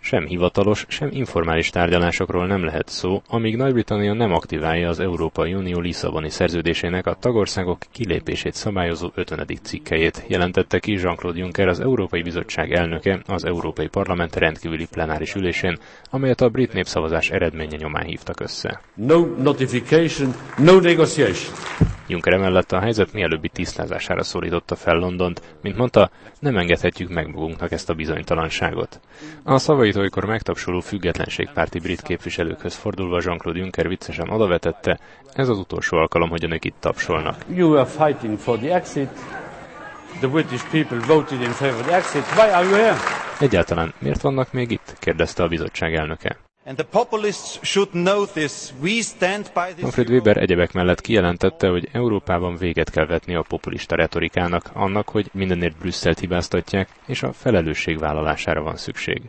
Sem hivatalos, sem informális tárgyalásokról nem lehet szó, amíg Nagy-Britannia nem aktiválja az Európai Unió Lisszaboni szerződésének a tagországok kilépését szabályozó 50. cikkelyét, jelentette ki Jean-Claude Juncker, az Európai Bizottság elnöke az Európai Parlament rendkívüli plenáris ülésén, amelyet a brit népszavazás eredménye nyomán hívtak össze. No notification, no negotiation. Juncker emellett a helyzet mielőbbi tisztázására szólította fel Londont, mint mondta, nem engedhetjük meg magunknak ezt a bizonytalanságot. A szavait olykor megtapsoló függetlenségpárti brit képviselőkhöz fordulva Jean-Claude Juncker viccesen odavetette, ez az utolsó alkalom, hogy önök itt tapsolnak. You are fighting for the exit. The British people voted in favor of the exit. Why are you here? Egyáltalán miért vannak még itt? Kérdezte a bizottság elnöke. Manfred Weber egyebek mellett kijelentette, hogy Európában véget kell vetni a populista retorikának, annak, hogy mindenért Brüsszelt hibáztatják, és a felelősség vállalására van szükség.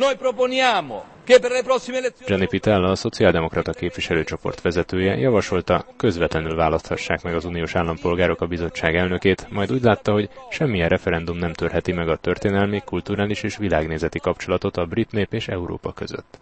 Gianni Pittella, a szociáldemokrata képviselőcsoport vezetője javasolta, közvetlenül választhassák meg az uniós állampolgárok a bizottság elnökét, majd úgy látta, hogy semmilyen referendum nem törheti meg a történelmi, kulturális és világnézeti kapcsolatot a brit nép és Európa között.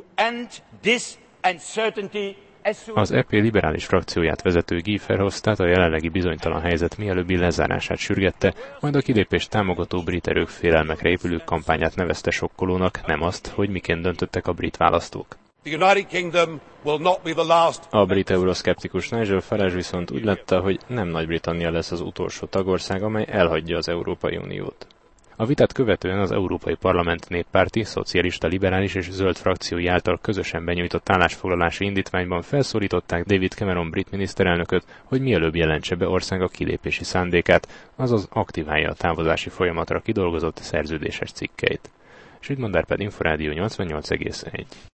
Az EP liberális frakcióját vezető Guy Verhofstadt a jelenlegi bizonytalan helyzet mielőbbi lezárását sürgette, majd a kilépést támogató brit erők félelmekre épülő kampányát nevezte sokkolónak, nem azt, hogy miként döntöttek a brit választók. A brit euroszkeptikus Nigel Farage viszont úgy látta, hogy nem Nagy-Britannia lesz az utolsó tagország, amely elhagyja az Európai Uniót. A vitát követően az Európai Parlament néppárti, szocialista, liberális és zöld frakciói által közösen benyújtott állásfoglalási indítványban felszólították David Cameron brit miniszterelnököt, hogy mielőbb jelentse be országa kilépési szándékát, azaz aktiválja a távozási folyamatra kidolgozott szerződéses cikkeit. Süd Mandárpád Inforádió 88,1.